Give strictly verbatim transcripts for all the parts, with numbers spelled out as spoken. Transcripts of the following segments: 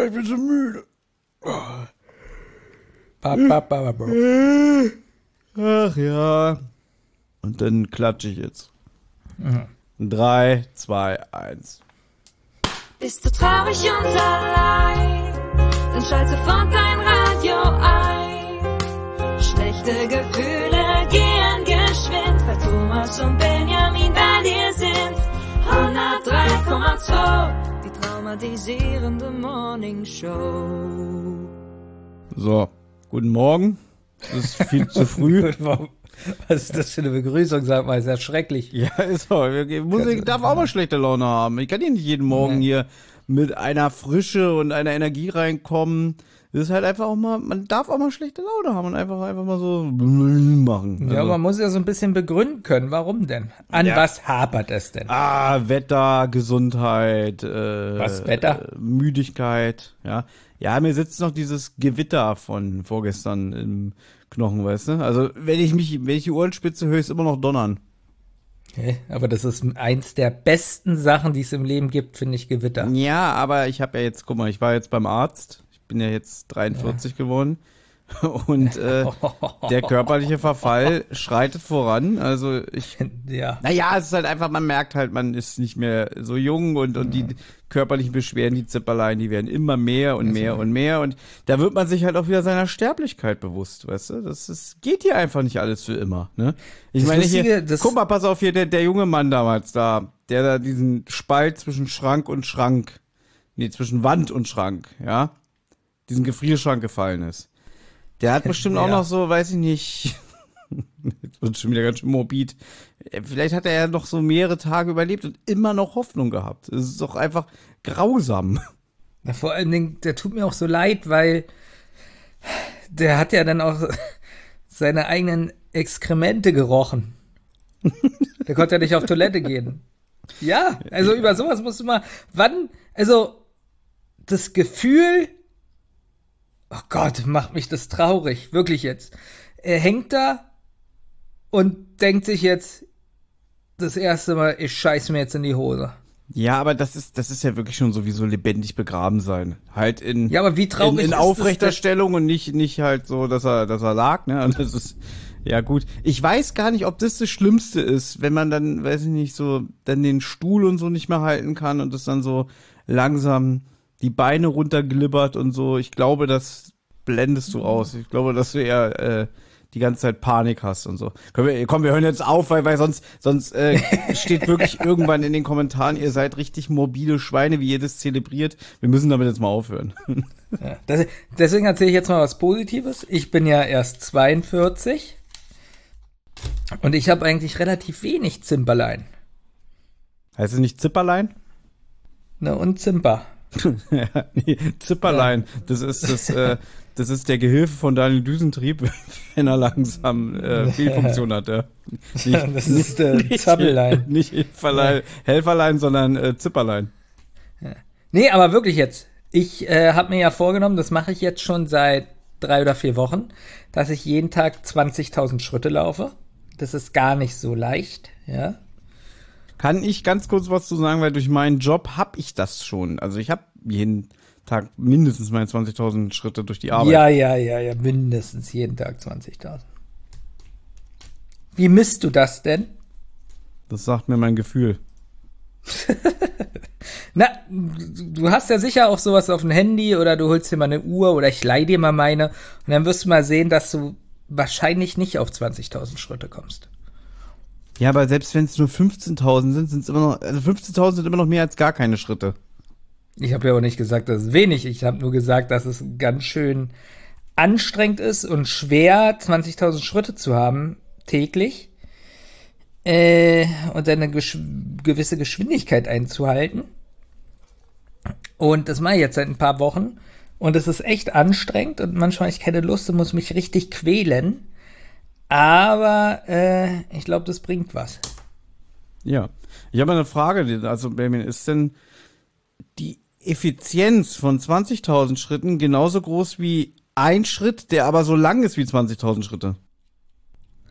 ich bin so müde. Ach ja. Und dann klatsche ich jetzt. Mhm. Drei, zwei, eins. Bist du traurig und allein? Dann schalte sofort dein Radio ein. Schlechte Gefühle gehen geschwind, weil Thomas und Benjamin bei dir sind. hundertdrei Komma zwei, die traumatisierende Morning Show. So, guten Morgen. Das ist viel zu früh. Was ist das für eine Begrüßung, sag mal, ist ja schrecklich. Ja, ist so. Musik darf auch mal schlechte Laune haben. Ich kann hier nicht jeden Morgen hier mit einer Frische und einer Energie reinkommen. Das ist halt einfach auch mal, man darf auch mal schlechte Laune haben und einfach einfach mal so machen. Ja, also, man muss ja so ein bisschen begründen können, warum denn? An ja. was hapert es denn? Ah, Wetter, Gesundheit, äh, was Wetter? Äh, Müdigkeit, ja. Ja, mir sitzt noch dieses Gewitter von vorgestern im Knochen, weißt du? Also, wenn ich mich, wenn ich die Ohren spitze, höre ich es immer noch donnern. Okay, aber das ist eins der besten Sachen, die es im Leben gibt, finde ich, Gewitter. Ja, aber ich habe ja jetzt, guck mal, ich war jetzt beim Arzt. Ich bin ja jetzt dreiundvierzig ja. geworden. Und äh, der körperliche Verfall schreitet voran. Also ich, ja. naja, es ist halt einfach, man merkt halt, man ist nicht mehr so jung und, und die körperlichen Beschwerden, die Zipperlein, die werden immer mehr und mehr und mehr. Und da wird man sich halt auch wieder seiner Sterblichkeit bewusst, weißt du? Das ist, geht hier einfach nicht alles für immer, ne? Ich das meine Lustige, hier, das guck mal, pass auf hier, der, der junge Mann damals da, der da diesen Spalt zwischen Schrank und Schrank, nee, zwischen Wand und Schrank, ja, diesen Gefrierschrank gefallen ist. Der hat bestimmt ja. auch noch so, weiß ich nicht, jetzt wird schon wieder ganz schön morbid. Vielleicht hat er ja noch so mehrere Tage überlebt und immer noch Hoffnung gehabt. Es ist doch einfach grausam. Na, vor allen Dingen, der tut mir auch so leid, weil der hat ja dann auch seine eigenen Exkremente gerochen. Der konnte ja nicht auf Toilette gehen. Ja, also über sowas musst du mal, wann, also das Gefühl, oh Gott, macht mich das traurig, wirklich jetzt. Er hängt da und denkt sich jetzt das erste Mal, ich scheiß mir jetzt in die Hose. Ja, aber das ist das ist ja wirklich schon sowieso lebendig begraben sein. Halt in ja, aber wie traurig in, in ist aufrechter das Stellung und nicht nicht halt so, dass er dass er lag, ne? Und das ist ja gut. Ich weiß gar nicht, ob das das Schlimmste ist, wenn man dann, weiß ich nicht, so dann den Stuhl und so nicht mehr halten kann und das dann so langsam die Beine runterglibbert und so. Ich glaube, das blendest du aus. Ich glaube, dass du eher äh, die ganze Zeit Panik hast und so. Komm, wir, komm, wir hören jetzt auf, weil, weil sonst sonst äh, steht wirklich irgendwann in den Kommentaren, ihr seid richtig morbide Schweine, wie ihr das zelebriert. Wir müssen damit jetzt mal aufhören. Ja, das, deswegen erzähle ich jetzt mal was Positives. Ich bin ja erst zweiundvierzig und ich habe eigentlich relativ wenig Zimperlein. Heißt es nicht Zipperlein? Na und Zimper. Ja, nee, Zipperlein, ja. das ist das, äh, das ist der Gehilfe von Daniel Düsentrieb, wenn er langsam äh, Fehlfunktion hat. Ja. Nicht, das ist der äh, Zappellein. Nicht Helferlein, ja. Helferlein, sondern äh, Zipperlein. Ja. Nee, aber wirklich jetzt. Ich äh, habe mir ja vorgenommen, das mache ich jetzt schon seit drei oder vier Wochen, dass ich jeden Tag zwanzigtausend Schritte laufe. Das ist gar nicht so leicht, ja. Kann ich ganz kurz was zu sagen, weil durch meinen Job habe ich das schon. Also ich habe jeden Tag mindestens meine zwanzigtausend Schritte durch die Arbeit. Ja, ja, ja, ja, mindestens jeden Tag zwanzigtausend. Wie misst du das denn? Das sagt mir mein Gefühl. Na, du hast ja sicher auch sowas auf dem Handy oder du holst dir mal eine Uhr oder ich leih dir mal meine und dann wirst du mal sehen, dass du wahrscheinlich nicht auf zwanzigtausend Schritte kommst. Ja, aber selbst wenn es nur fünfzehntausend sind, sind es immer noch, also fünfzehntausend sind immer noch mehr als gar keine Schritte. Ich habe ja auch nicht gesagt, dass es wenig. Ich habe nur gesagt, dass es ganz schön anstrengend ist und schwer, zwanzigtausend Schritte zu haben täglich äh, und eine gesch- gewisse Geschwindigkeit einzuhalten. Und das mache ich jetzt seit ein paar Wochen und es ist echt anstrengend und manchmal habe ich keine Lust und muss mich richtig quälen. Aber äh, ich glaube, das bringt was. Ja, ich habe eine Frage, also Benjamin, ist denn die Effizienz von zwanzigtausend Schritten genauso groß wie ein Schritt, der aber so lang ist wie zwanzigtausend Schritte?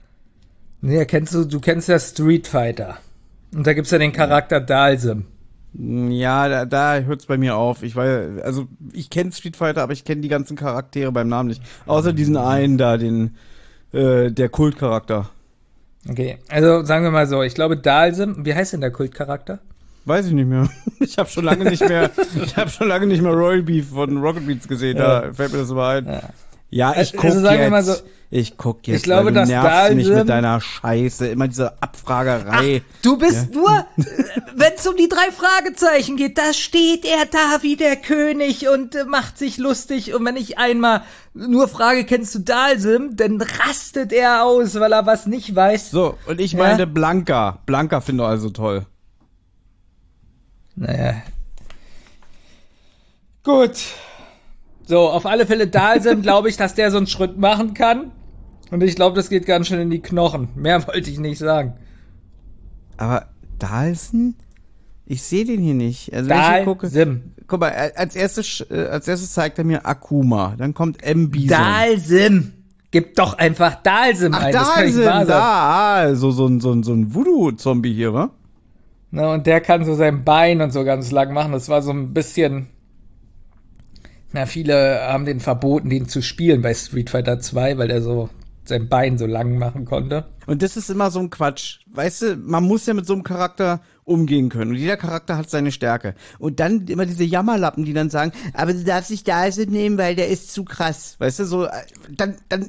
Nee, kennst du, du kennst ja Street Fighter. Und da gibt's ja den Charakter Dalsim. Ja, da, da hört's bei mir auf. Ich weiß, also ich kenne Street Fighter, aber ich kenne die ganzen Charaktere beim Namen nicht. Außer diesen einen da, den äh, der Kultcharakter. Okay, also sagen wir mal so, ich glaube Dalsim, wie heißt denn der Kultcharakter? Weiß ich nicht mehr. Ich habe schon lange nicht mehr, ich habe schon lange nicht mehr Royal Beef von Rocket Beats gesehen. Ja. Da fällt mir das so ein. Ja. Ja, ich guck Also sagen wir jetzt. mal so, ich guck jetzt. ich glaube, weil du dass nervst mich Dalsim- mit deiner Scheiße, immer diese Abfragerei. Du bist nur, wenn es um die drei Fragezeichen geht, da steht er da wie der König und äh, macht sich lustig. Und wenn ich einmal nur frage, kennst du Dalsim, dann rastet er aus, weil er was nicht weiß. So, und ich Ja. meine Blanca. Blanca finde ich also toll. Naja. Gut. So, auf alle Fälle Dalsim glaube ich, dass der so einen Schritt machen kann. Und ich glaube, das geht ganz schön in die Knochen. Mehr wollte ich nicht sagen. Aber Dalsim? Ich sehe den hier nicht. Also wenn ich hier gucke, Dalsim. guck mal, als erstes, äh, als erstes zeigt er mir Akuma. Dann kommt M. Bison. Dalsim. Gib doch einfach Dalsim Ach, ein. Das kann nicht Dalsim, wahr sein. da, ah, so, so, ein- so, ein- so ein Voodoo-Zombie hier, wa? Na, und der kann so sein Bein und so ganz lang machen. Das war so ein bisschen. Na, viele haben den verboten, den zu spielen bei Street Fighter zwei, weil der so sein Bein so lang machen konnte. Und das ist immer so ein Quatsch. Weißt du, man muss ja mit so einem Charakter umgehen können. Und jeder Charakter hat seine Stärke. Und dann immer diese Jammerlappen, die dann sagen, aber du darfst nicht Dalsim nehmen, weil der ist zu krass. Weißt du, so, äh, dann, dann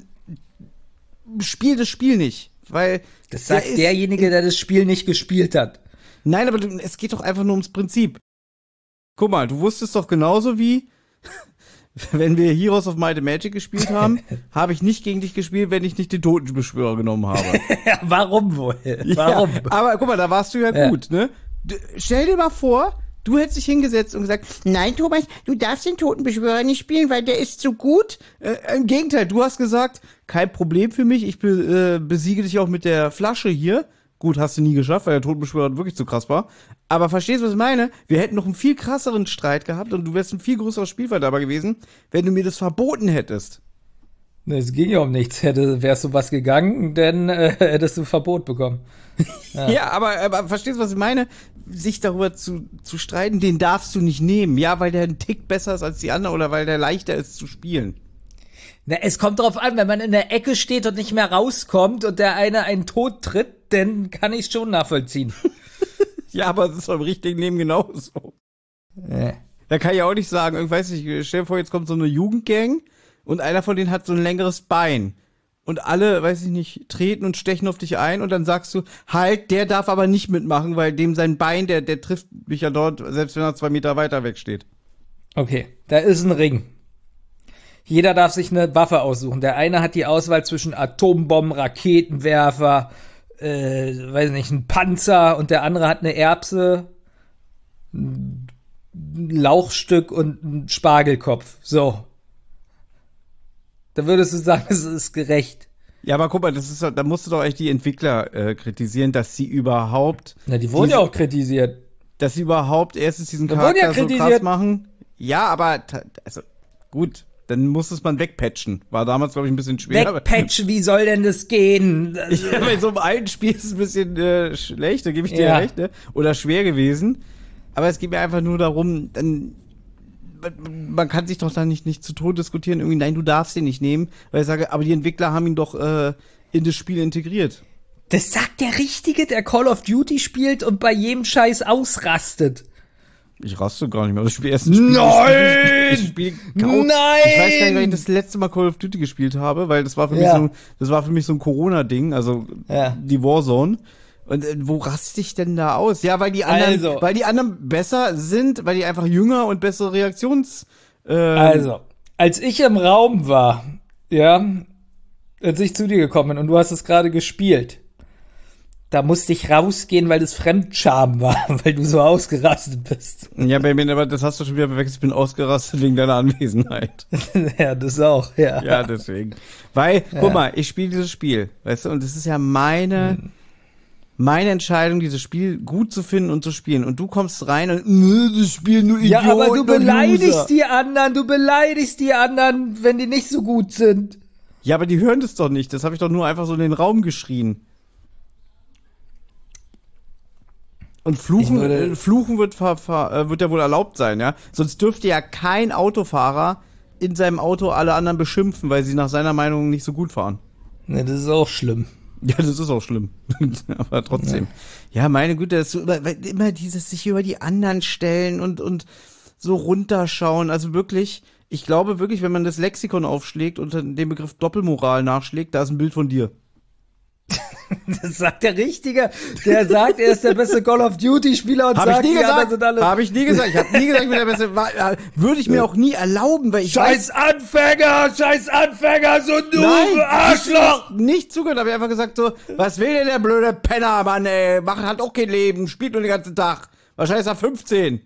spiel das Spiel nicht. Weil Das sagt der ist- derjenige, der das Spiel nicht gespielt hat. Nein, aber du, es geht doch einfach nur ums Prinzip. Guck mal, du wusstest doch genauso wie, wenn wir Heroes of Might and Magic gespielt haben, habe ich nicht gegen dich gespielt, wenn ich nicht den Totenbeschwörer genommen habe. Ja, warum wohl? Warum? Ja, aber guck mal, da warst du ja, Ja. gut, ne? D- Stell dir mal vor, du hättest dich hingesetzt und gesagt, nein, Thomas, du darfst den Totenbeschwörer nicht spielen, weil der ist zu gut. Äh, Im Gegenteil, du hast gesagt, kein Problem für mich, ich be, äh, besiege dich auch mit der Flasche hier. Gut, hast du nie geschafft, weil der Totenbeschwörer wirklich zu krass war. Aber verstehst du, was ich meine? Wir hätten noch einen viel krasseren Streit gehabt und du wärst ein viel größerer Spielverderber gewesen, wenn du mir das verboten hättest. Es ging ja um nichts. Hätte, wärst du was gegangen, dann äh, hättest du Verbot bekommen. Ja, ja aber, aber verstehst du, was ich meine? Sich darüber zu, zu streiten, den darfst du nicht nehmen. Ja, weil der ein Tick besser ist als die anderen oder weil der leichter ist zu spielen. Na, es kommt drauf an, wenn man in der Ecke steht und nicht mehr rauskommt und der eine einen Tod tritt, dann kann ich es schon nachvollziehen. Ja, aber das ist beim richtigen Leben genauso. äh. Da kann ich auch nicht sagen, ich weiß nicht, stell dir vor, jetzt kommt so eine Jugendgang und einer von denen hat so ein längeres Bein. Und alle, weiß ich nicht, treten und stechen auf dich ein und dann sagst du, halt, der darf aber nicht mitmachen, weil dem sein Bein, der, der trifft mich ja dort, selbst wenn er zwei Meter weiter weg steht. Okay, da ist ein Ring. Jeder darf sich eine Waffe aussuchen. Der eine hat die Auswahl zwischen Atombomben, Raketenwerfer, äh, weiß nicht, ein Panzer und der andere hat eine Erbse, ein Lauchstück und ein Spargelkopf. So. Da würdest du sagen, es ist gerecht. Ja, aber guck mal, das ist, da musst du doch echt die Entwickler äh, kritisieren, dass sie überhaupt, Na, die wurden Diese- ja auch kritisiert. dass sie überhaupt erstens diesen Da wurden Charakter ja so krass kritisiert. machen. Ja, aber, ta- also, gut, dann muss es man wegpatchen. War damals, glaube ich, ein bisschen schwer. Wegpatchen, wie soll denn das gehen? Ja, bei so einem alten Spiel ist es ein bisschen äh, schlecht, da gebe ich dir ja. Ja. recht, ne? Oder schwer gewesen. Aber es geht mir einfach nur darum, dann, man, man kann sich doch da nicht, nicht zu Tode diskutieren, irgendwie, nein, du darfst ihn nicht nehmen, weil ich sage, aber die Entwickler haben ihn doch äh, in das Spiel integriert. Das sagt der Richtige, der Call of Duty spielt und bei jedem Scheiß ausrastet. Ich raste gar nicht mehr. Ich spiele erst ein Spiel. Nein! Ich spiele kaum. Nein! Ich weiß gar nicht, wann ich das letzte Mal Call of Duty gespielt habe, weil das war für Ja. mich so, das war für mich so ein Corona-Ding, also Ja. die Warzone. Und äh, wo raste ich denn da aus? Ja, weil die anderen, Also. weil die anderen besser sind, weil die einfach jünger und bessere Reaktions. Äh, Also, als ich im Raum war, ja, als ich zu dir gekommen bin und du hast es gerade gespielt, da musste ich rausgehen, weil das Fremdscham war, weil du so ausgerastet bist. Ja, bei mir, aber das hast du schon wieder bewechselt. Ich bin ausgerastet wegen deiner Anwesenheit. Ja, das auch, ja. Ja, deswegen. Weil, guck mal, ich spiele dieses Spiel, weißt du, und das ist ja meine, Hm. meine Entscheidung, dieses Spiel gut zu finden und zu spielen. Und du kommst rein und, nö, das Spiel nur Ja, Idioten aber du und Loser. beleidigst die anderen, du beleidigst die anderen, wenn die nicht so gut sind. Ja, aber die hören das doch nicht. Das habe ich doch nur einfach so in den Raum geschrien. Und Fluchen, würde, äh, Fluchen wird, ver, ver, äh, wird ja wohl erlaubt sein, ja? Sonst dürfte ja kein Autofahrer in seinem Auto alle anderen beschimpfen, weil sie nach seiner Meinung nicht so gut fahren. Ne, das ist auch schlimm. Ja, das ist auch schlimm. Aber trotzdem. Ja, ja meine Güte, das ist so immer, immer dieses sich über die anderen stellen und, und so runterschauen. Also wirklich, ich glaube wirklich, wenn man das Lexikon aufschlägt und den Begriff Doppelmoral nachschlägt, da ist ein Bild von dir. Das sagt der Richtige. Der sagt, er ist der beste Call of Duty Spieler und hab sagt, ich nie die anderen gesagt. sind alle. Habe ich nie gesagt. Ich habe nie gesagt, ich bin der beste. War, würde ich mir auch nie erlauben, weil ich Scheiß weiß, Anfänger, scheiß Anfänger, so du nein, Arschloch. nicht, nicht zugehört. Habe ich einfach gesagt so, was will denn der blöde Penner, Mann, ey? Macht halt auch kein Leben, spielt nur den ganzen Tag. Wahrscheinlich ist er fünfzehn.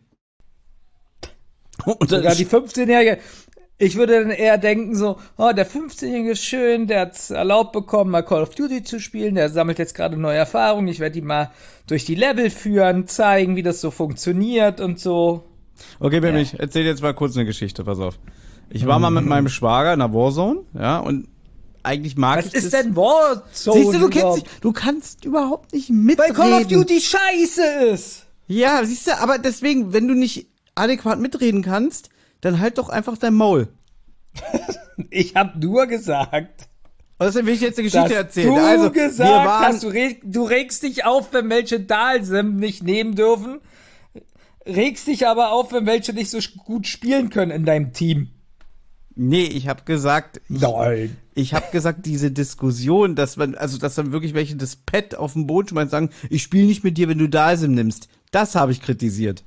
Und Sogar die fünfzehnjährige. Ich würde dann eher denken so, oh, der fünfzehnjährige ist schön, der hat's erlaubt bekommen, mal Call of Duty zu spielen, der sammelt jetzt gerade neue Erfahrungen, ich werde ihn mal durch die Level führen, zeigen, wie das so funktioniert und so. Okay, Benny, ich erzähl jetzt mal kurz eine Geschichte, pass auf. Ich war mhm. mal mit meinem Schwager in der Warzone, ja, und eigentlich mag Was ich das. Was ist denn Warzone? Siehst du, du kennst dich, du kannst überhaupt nicht mitreden. Weil Call of Duty scheiße ist. Ja, siehst du, aber deswegen, wenn du nicht adäquat mitreden kannst, dann halt doch einfach dein Maul. Ich hab nur gesagt. Außerdem will ich jetzt eine Geschichte erzählen. Du also, gesagt wir waren, hast, du, reg, du regst dich auf, wenn welche Dalsim nicht nehmen dürfen. Regst dich aber auf, wenn welche nicht so gut spielen können in deinem Team. Nee, ich habe gesagt, ich, Nein. Ich habe gesagt, diese Diskussion, dass man, also dass dann wirklich welche das Pad auf den Boden schmeißen und sagen, ich spiele nicht mit dir, wenn du Dalsim nimmst. Das habe ich kritisiert.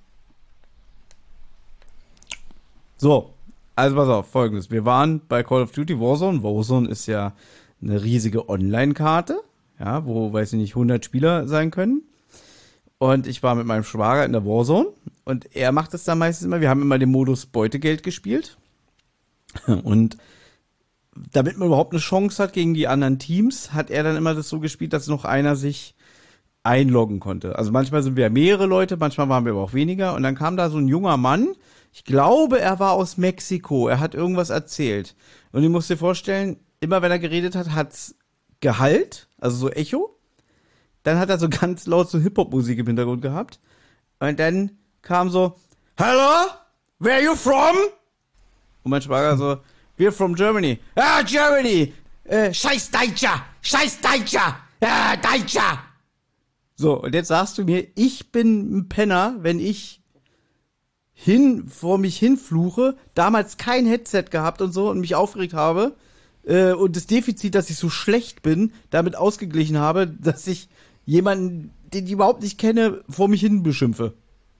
So, also pass auf, Folgendes. Wir waren bei Call of Duty Warzone. Warzone ist ja eine riesige Online-Karte, ja, wo, weiß ich nicht, hundert Spieler sein können. Und ich war mit meinem Schwager in der Warzone und er macht es dann meistens immer, wir haben immer den Modus Beutegeld gespielt. Und damit man überhaupt eine Chance hat gegen die anderen Teams, hat er dann immer das so gespielt, dass noch einer sich einloggen konnte. Also manchmal sind wir mehrere Leute, manchmal waren wir aber auch weniger. Und dann kam da so ein junger Mann, ich glaube, er war aus Mexiko, er hat irgendwas erzählt. Und ich muss dir vorstellen, immer wenn er geredet hat, hat's Gehalt, also so Echo. Dann hat er so ganz laut so Hip-Hop-Musik im Hintergrund gehabt. Und dann kam so, Hello? Where are you from? Und mein Schwager so, we're from Germany. Ah, Germany! Äh, scheiß Deutscher! Scheiß Deutscher! Ja, Deutscher! So, und jetzt sagst du mir, ich bin ein Penner, wenn ich hin, vor mich hinfluche, damals kein Headset gehabt und so und mich aufgeregt habe äh, und das Defizit, dass ich so schlecht bin, damit ausgeglichen habe, dass ich jemanden, den ich überhaupt nicht kenne, vor mich hin beschimpfe.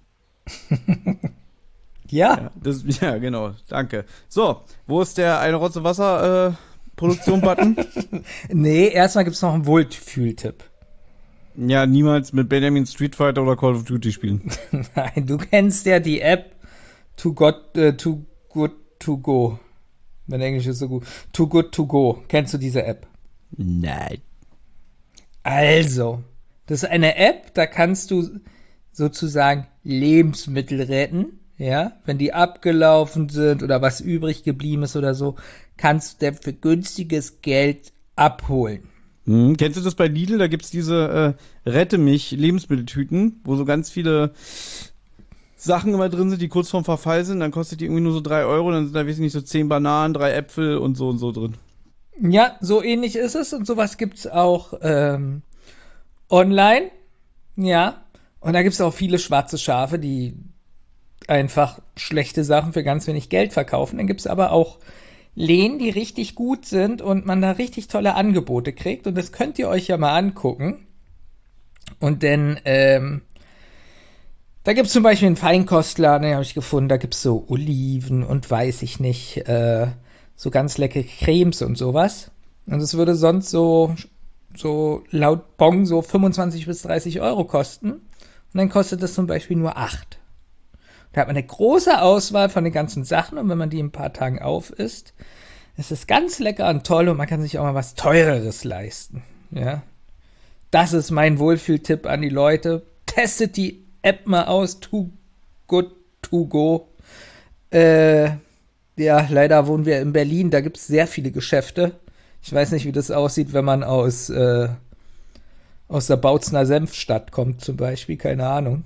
Ja. Ja, das, ja, genau, danke. So, wo ist der eine Rotze Wasser äh, Produktion-Button? Nee, erstmal gibt's noch einen Wohlfühltipp. Ja, niemals mit Benjamin Street Fighter oder Call of Duty spielen. Nein, du kennst ja die App Too Good, äh, Too Good To Go. Mein Englisch ist so gut. Too Good To Go. Kennst du diese App? Nein. Also, das ist eine App, da kannst du sozusagen Lebensmittel retten. Ja, wenn die abgelaufen sind oder was übrig geblieben ist oder so, kannst du für günstiges Geld abholen. Hm, kennst du das bei Lidl? Da gibt's diese äh, Rette mich Lebensmitteltüten, wo so ganz viele Sachen immer drin sind, die kurz vorm Verfall sind. Dann kostet die irgendwie nur so drei Euro, dann sind da, weiß ich nicht, so zehn Bananen, drei Äpfel und so und so drin. Ja, so ähnlich ist es und sowas gibt's auch ähm, online. Ja, und da gibt's auch viele schwarze Schafe, die einfach schlechte Sachen für ganz wenig Geld verkaufen. Dann gibt's aber auch Läden, die richtig gut sind und man da richtig tolle Angebote kriegt. Und das könnt ihr euch ja mal angucken. Und denn, ähm, da gibt's zum Beispiel einen Feinkostladen, den habe ich gefunden, da gibt's so Oliven und weiß ich nicht, äh, so ganz leckere Cremes und sowas. Und es würde sonst so, so laut Bon so fünfundzwanzig bis dreißig Euro kosten. Und dann kostet das zum Beispiel nur acht. Da hat man eine große Auswahl von den ganzen Sachen und wenn man die in ein paar Tagen auf isst, ist es ganz lecker und toll und man kann sich auch mal was Teureres leisten. Ja, das ist mein Wohlfühltipp an die Leute. Testet die App mal aus, Too Good To Go. Äh, ja, leider wohnen wir in Berlin, da gibt es sehr viele Geschäfte. Ich weiß nicht, wie das aussieht, wenn man aus, äh, aus der Bautzner Senfstadt kommt zum Beispiel, keine Ahnung.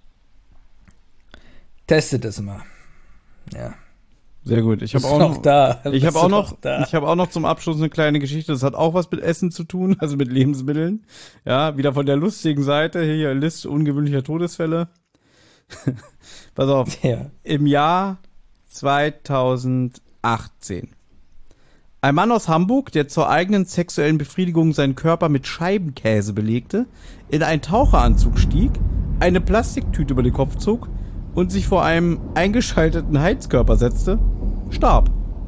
Testet es mal. Ja. Sehr gut. Ich habe Bist auch noch noch, da. ich Bist habe auch du noch, noch da? ich habe auch noch zum Abschluss eine kleine Geschichte. Das hat auch was mit Essen zu tun, also mit Lebensmitteln. Ja, wieder von der lustigen Seite. Hier Liste ungewöhnlicher Todesfälle. Pass auf. Ja. Im Jahr zweitausendachtzehn. Ein Mann aus Hamburg, der zur eigenen sexuellen Befriedigung seinen Körper mit Scheibenkäse belegte, in einen Taucheranzug stieg, eine Plastiktüte über den Kopf zog und sich vor einem eingeschalteten Heizkörper setzte, starb.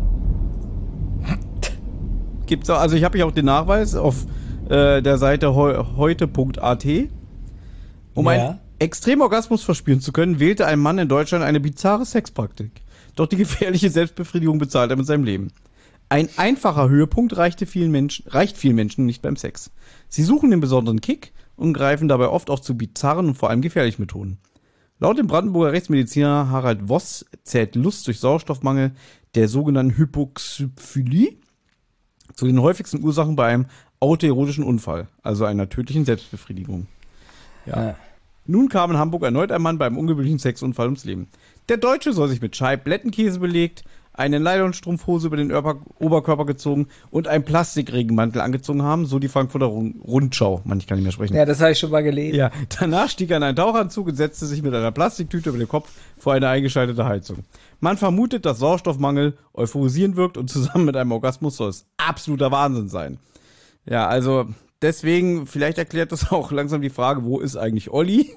Gibt's auch, also ich habe hier auch den Nachweis auf äh, der Seite heu, heute punkt a t. Um Ja. einen Extremorgasmus verspüren zu können, wählte ein Mann in Deutschland eine bizarre Sexpraktik. Doch die gefährliche Selbstbefriedigung bezahlt er mit seinem Leben. Ein einfacher Höhepunkt reichte vielen Menschen, reicht vielen Menschen nicht beim Sex. Sie suchen den besonderen Kick und greifen dabei oft auch zu bizarren und vor allem gefährlichen Methoden. Laut dem Brandenburger Rechtsmediziner Harald Voss zählt Lust durch Sauerstoffmangel, der sogenannten Hypoxyphilie, zu den häufigsten Ursachen bei einem autoerotischen Unfall, also einer tödlichen Selbstbefriedigung. Ja. Ja. Nun kam in Hamburg erneut ein Mann beim ungewöhnlichen Sexunfall ums Leben. Der Deutsche soll sich mit Scheiblettenkäse belegt, eine Nylonstrumpfhose über den Ober- Oberkörper gezogen und einen Plastikregenmantel angezogen haben, so die Frankfurter Rund- Rundschau. Mann, ich kann nicht mehr sprechen. Ja, das habe ich schon mal gelesen. Ja, danach stieg er in einen Tauchanzug und setzte sich mit einer Plastiktüte über den Kopf vor eine eingeschaltete Heizung. Man vermutet, dass Sauerstoffmangel euphorisierend wirkt und zusammen mit einem Orgasmus soll es absoluter Wahnsinn sein. Ja, also deswegen, vielleicht erklärt das auch langsam die Frage, wo ist eigentlich Olli?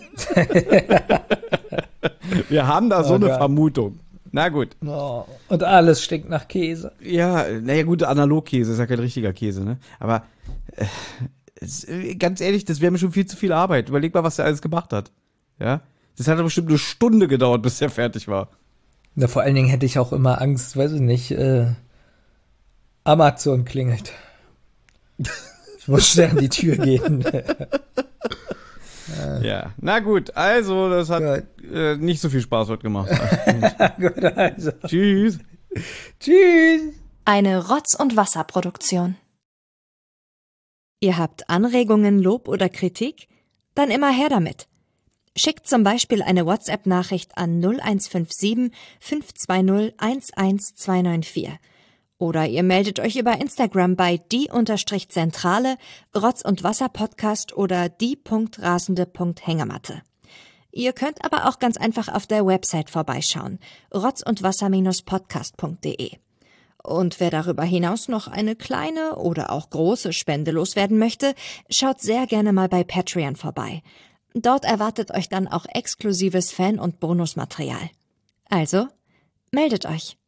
Wir haben da so Oh eine Gott. Vermutung. Na gut. Oh, und alles stinkt nach Käse. Ja, naja gut, Analogkäse ist ja kein richtiger Käse, ne? Aber äh, es, äh, ganz ehrlich, das wäre mir schon viel zu viel Arbeit. Überleg mal, was der alles gemacht hat. Ja? Das hat doch bestimmt eine Stunde gedauert, bis der fertig war. Na, vor allen Dingen hätte ich auch immer Angst, weiß ich nicht, äh, Amazon klingelt. Ich muss schnell an die Tür gehen. Ja, na gut, also das hat Gut. äh, nicht so viel Spaß heute gemacht. Gut, also. Tschüss. Tschüss. Eine Rotz- und Wasserproduktion. Ihr habt Anregungen, Lob oder Kritik? Dann immer her damit. Schickt zum Beispiel eine WhatsApp-Nachricht an null eins fünf sieben fünf zwei null eins eins zwei neun vier. Oder ihr meldet euch über Instagram bei die-zentrale, Rotz- und Wasser-Podcast oder die.rasende.hängematte. Ihr könnt aber auch ganz einfach auf der Website vorbeischauen, rotz und wasser podcast punkt de. Und wer darüber hinaus noch eine kleine oder auch große Spende loswerden möchte, schaut sehr gerne mal bei Patreon vorbei. Dort erwartet euch dann auch exklusives Fan- und Bonusmaterial. Also, meldet euch.